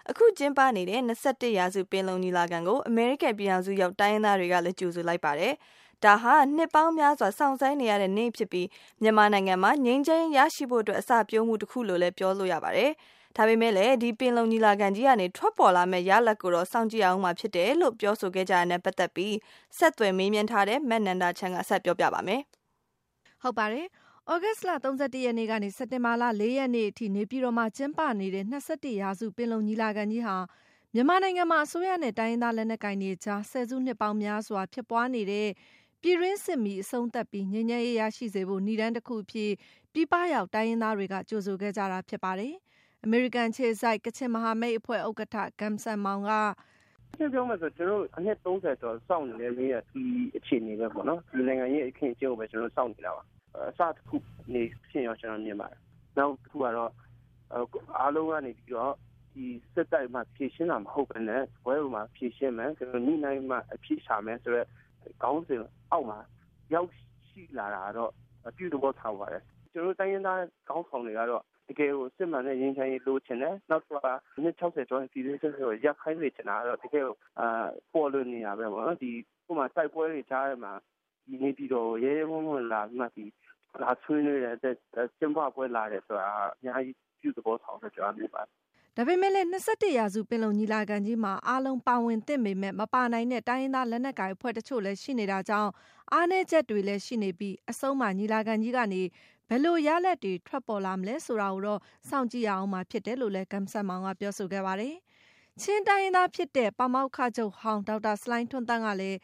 အခုကျင်းပနေတဲ့21ရာစုပင်လုံညီလာခံကိုအမေရိကန်ပြည်ထောင်စုရောက်တိုင်းရင်းသားတွေကလည်းကြိုဆိုလိုက်ပါတယ်။ဒါဟာနှစ်ပေါင်းများစွာစောင့်ဆိုင်းနေရတဲ့နေ့ဖြစ်ပြီးမြန်မာနိုင်ငံမှာငြိမ်းချမ်းရရှိဖို့အတွက်အစပျိုးမှုတစ်ခုလို့လည်းပြောလို့ရပါတယ်။ဒါပေမဲ့လည်းဒီပင်လုံညီလာခံကြီးကနေထွက်ပေါ်လာမယ့်ရလဒ်ကိုတော့စောင့်ကြည့်အောင်မှာဖြစ်တယ်လို့ပြောဆိုခဲ့ကြတဲ့နဲ့ပတ်သက်ပြီးဆက်သွယ်မေးမြန်းထားတဲ့မက်နန္ဒာချန်ကဆက်ပြောပြပါမယ်။ဟုတ်ပါတယ်။ဩဂတ်စ်လ31ရက်နေ့ကနေစက်တင်ဘာလ4ရက်နေ့အထိနေပြည်တော်မှာကျင်းပနေတဲ့21ရာစုပင်လုံညီလာခံကြီးဟာမြန်မာနိုင်ငံမှာအစိုးရနဲ့တိုင်းရင်းသားလက်နက်ကိုင်တွေကြားဆယ်စုနှစ်ပေါင်းများစွာဖြစ်ပွားနေတဲ့ပြည်တွင်းစစ်မီးအဆုံးသတ်ပြီးငြိမ်းချမ်းရေးရရှိစေဖို့နည်းလမ်းတစ်ခုအဖြစ်ပြည်ပရောက်တိုင်းရင်းသားတွေကကြိုဆိုခဲ့ကြတာဖြစ်ပါတယ်။အမေရိကန်ခြေစိုက်ကချင်မဟာမိတ်အဖွဲ့ဥက္ကဋ္ဌဂမ်ဆန်မောင်ကပြောမယ်ဆိုကျွန်တော်အနှစ်30ကျော်စောင့်နေတဲ့နေ့ဒီအခြေအနေပဲပေါ့နော်ဒီနိုင်ငံရဲ့အခင်းအကျင်းကိုပဲကျွန်တော်စောင့်နေတာပါအစတစ်ခုနေဖြစ်ရောကျွန်တော်မြင်ပါတယ်နောက်တစ်ခုကတော့အားလုံးကနေပြီးတော့ဒီစစ်တပ်မှာဖြည့်ရှင်းတာမဟုတ်ဘဲနဲ့ဘွဲပေါ်မှာဖြည့်ရှင်းမယ်ကျွန်တော်နေ့တိုင်းမှာအဖြည့်ရှာမယ်ဆိုတော့ခေါင်းစဉ်အောက်မှာရောက်ရှိလာတာတော့ပြုတော့ထားပါတယ်ကျွန်တော်တိုင်းရင်းသားခေါင်းဆောင်တွေကတော့တကယ်ကိုစစ်မှန်တဲ့ရင်းချမ်းရေးလိုချင်တယ်နောက်တစ်ခါနှစ်60ကျော်ပြည်သူ့စစ်ကိုရပ်ခိုင်းနေချင်တာတော့တကယ်ကိုပေါ်လွင်နေရပဲပေါ့နော်ဒီဥပမာတိုက်ပွဲတွေကြားထဲမှာဒီနေပြည်တော်ရဲရဲဝံ့ဝံ့လာပြီးမှဒီလာဆွေးနွေးတဲ့ကျင်းပပွဲလာတယ်ဆိုတာအများကြီးပြုသဘောဆောင်တဲ့ကြောင်းမျိုးပါဒါပေမဲ့လည်း21ရာစုပင်လုံညီလာခံကြီးမှာအားလုံးပါဝင်သင့်ပေမဲ့မပါနိုင်တဲ့တိုင်းရင်းသားလက်နက်ကိုင်အဖွဲ့တချို့လည်းရှိနေတာကြောင့်အားနည်းချက်တွေလည်းရှိနေပြီးအဆုံးမှာညီလာခံကြီးကနေဘယ်လိုရလဒ်တွေထွက်ပေါ်လာမလဲဆိုတာကိုတော့စောင့်ကြည့်ရအောင်မှာဖြစ်တယ်လို့လည်းဂမ်ဆန်မောင်ကပြောဆိုခဲ့ပါတယ်။ချင်းတိုင်းရင်းသားဖြစ်တဲ့ပါမောက္ခချုပ်ဟောင်းဒေါက်တာစလိုင်းထွန်းတန်းကလည်း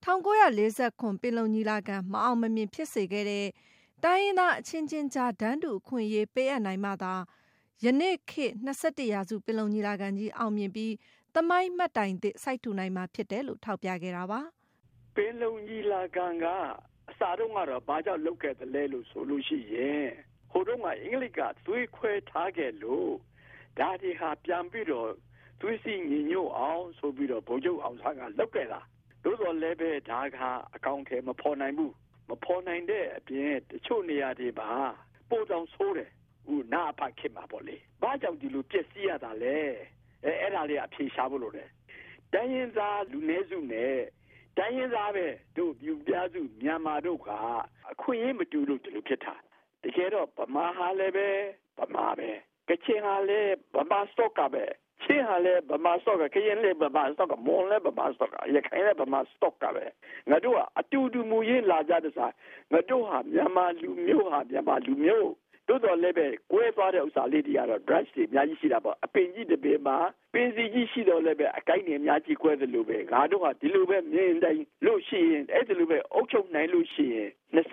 1949ပင်လုံညီလာခံမအောင်မမြင်ဖြစ်စေခဲ့တဲ့တိုင်းရင်းသားအချင်းချင်းကြားတန်းတူအခွင့်အရေးပေးအပ်နိုင်မှသာယနေ့ခေတ်21ရာစုပင်လုံညီလာခံကြီးအောင်မြင်ပြီးသမိုင်းမှတ်တိုင်သစ်စိုက်ထူနိုင်မှာဖြစ်တယ်လို့ထောက်ပြခဲ့တာပါပင်လုံညီလာခံကအစားတော့ကတော့ဘာကြောင့်လုပ်ခဲ့တယ်လဲလို့ဆိုလို့ရှိရင်ဟိုတုန်းကအင်္ဂလိပ်ကသွေးခွဲထားခဲ့လို့ဒါတွေဟာပြန်ပြီးတော့သွေးစီညီညွတ်အောင်ဆိုပြီးတော့ဗိုလ်ချုပ်အောင်ဆန်းကလုပ်ခဲ့တာတို့တော့လည်းပဲဒါကအကောင့်ထဲမဖော်နိုင်ဘူးမဖော်နိုင်တဲ့အပြင်တချို့နေရာတွေပါပို့တောင်ဆိုးတယ်ဦးနာဖတ်ခင်မှာပေါ့လေဘာကြောင့်ဒီလိုပြည့်စည်ရတာလဲအဲ့ဒါလေးအဖြေရှာဖို့လို့လေတိုင်းရင်းသားလူနည်းစုနဲ့တိုင်းရင်းသားပဲတို့ပြူပြားစုမြန်မာတို့ကအခွင့်အရေးမတူလို့ဒီလိုဖြစ်တာတကယ်တော့ဗမာဟာလည်းပဲဗမာပဲကချင်ဟာလည်းဗမာစတော့ကပဲချင်းဟာလည်းဗမာစတော့ကကရင်လည်းဗမာစတော့ကမွန်လည်းဗမာစတော့ကရခိုင်လည်းဗမာစတော့ကပဲငါတို့ကအတူတူမူရင်းလာကြတဲ့စားငါတို့ဟာမြန်မာလူမျိုးဟာမြန်မာလူမျိုးတို့တော့လည်းပဲကွဲသွားတဲ့ဥစ္စာလေးတွေကတော့ drugs တွေအများကြီးရှိတာပေါ့အပင်ကြီးတစ်ပင်မှာပင်စီကြီးရှိတော့လည်းပဲအကိုက်နေအများကြီးကွဲတယ်လို့ပဲငါတို့ကဒီလိုပဲမြင်တိုင်းလို့ရှိရင်အဲ့ဒီလိုပဲအုပ်ချုပ်နိုင်လို့ရှိရင်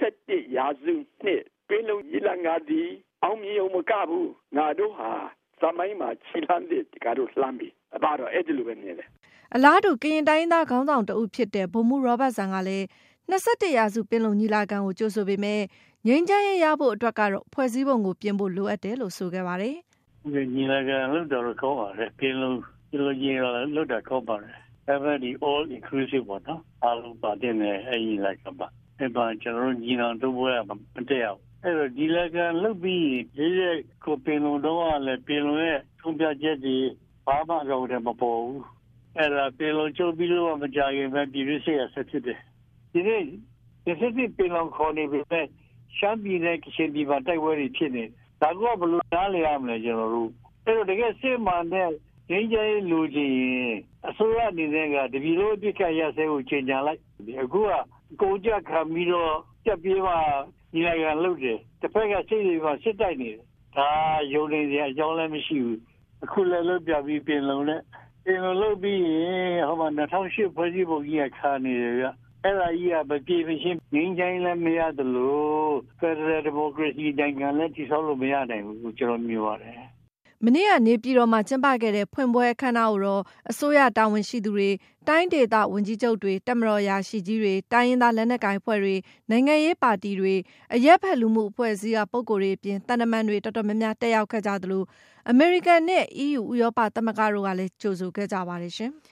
21ရာစုနှစ်ပင်လုံညီလာခံဒီအောင်မြင်အောင်မကဘူးငါတို့ဟာသမိုင်းမှာခြိလှမ်းတဲ့ဒီကတော့လှမ်းပြီအပါတော့အဲ့ဒီလိုပဲမြင်တယ်အလားတူကရင်တိုင်းသားခေါင်းဆောင်တဦးဖြစ်တဲ့ဗိုလ်မှူးရောဘတ်ဆန်ကလည်း21ရာစုပင်လုံညီလာခံကိုကြိုဆိုပေမဲ့ငြိမ်းချမ်းရေးရဖို့အတွက်ကတော့ဖွဲ့စည်းပုံကိုပြင်ဖို့လိုအပ်တယ်လို့ဆိုခဲ့ပါတယ်။ညီလာခံလုပ်တော့ကောင်းပါတယ်ပင်လုံညီလာလုပ်တာကောင်းပါတယ်။ Everybody all inclusive ပေါ့နော်အားလုံးပါတဲ့အဲ့ညီလာခံပါ။အဲ့ပါကျွန်တော်တို့ညီနောင်တို့ဘဝမတည့်အောင်အဲ့တော့ညီလာခံလုပ်ပြီးဒီကိုပင်လုံတော့လည်းပင်လုံရဲ့ထုံးပြချက်တွေဘာမှတော့မပေါ်ဘူး။အဲ့ဒါပင်လုံချုပ်ပြီးတော့မကြခင်ပဲပြည်ရစ်ရဆက်ဖြစ်တယ်။ဒီနေ့ဒီပင်လုံခေါ်နေပြီပဲရှမ်းပြည်နယ်ကချင်ပြည်မှာတိုက်ပွဲတွေဖြစ်နေဒါကဘယ်လိုနားလည်ရမလဲကျွန်တော်တို့အဲ့တော့တကယ်စစ်မှန်တဲ့ငြိမ်းချမ်းရေးလိုချင်ရင်အစိုးရအနေနဲ့ကတပြည်လုံးအပြစ်ခတ်ရစဲကိုချိန်ကြလိုက်အခုကကိုကြခံပြီးတော့ကြက်ပြေးမှညီလာခံလုပ်တယ်တစ်ဖက်ကစိတ်တွေကစစ်တိုက်နေတယ်ဒါယုံနေတဲ့အကြောင်းလည်းမရှိဘူးအခုလည်းလုပ်ပြပြီးပြင်လုံးနဲ့ပြင်လုံးလုပ်ပြီးရင်ဟောမှာ2008ဖွဲ့စည်းပုံကြီးကခါနေတယ်ဗျအဲ့ဒါကြီးကမပြေမရှင်းငင်းချိုင်းလည်းမရတယ်လို့ဖက်ဒရယ်ဒီမိုကရေစီနိုင်ငံလည်းတည်ဆောက်လို့မရနိုင်ဘူးကျွန်တော်မြင်ပါတယ်မနေ့ကနေပြည်တော်မှာကျင်းပခဲ့တဲ့ဖွင့်ပွဲအခမ်းအနားကိုတော့အစိုးရတာဝန်ရှိသူတွေတိုင်းဒေသဝန်ကြီးချုပ်တွေတပ်မတော်ရာရှိကြီးတွေတိုင်းရင်းသားလက်နက်ကိုင်အဖွဲ့တွေနိုင်ငံရေးပါတီတွေအရက်ဖက်လူမှုအဖွဲ့အစည်းကပုဂ္ဂိုလ်တွေအပြင်တန်တမန်တွေတော်တော်များများတက်ရောက်ခဲ့ကြသလိုအမေရိကန်နဲ့ EU ဥရောပသမဂ္ဂတို့ကလည်းကြိုဆိုခဲ့ကြပါတယ်ရှင်